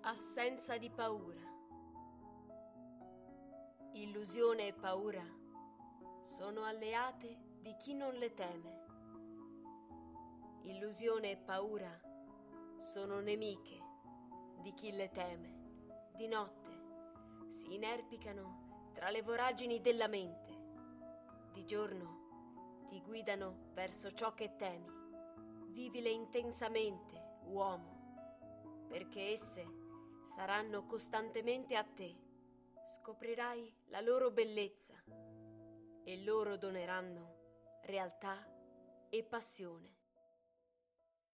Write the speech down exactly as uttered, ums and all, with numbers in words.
Assenza di paura. Illusione e paura sono alleate di chi non le teme. Illusione e paura sono nemiche di chi le teme. Di notte si inerpicano tra le voragini della mente. Di giorno ti guidano verso ciò che temi. Vivile intensamente, uomo, perché esse saranno costantemente a te. Scoprirai la loro bellezza e loro doneranno realtà e passione.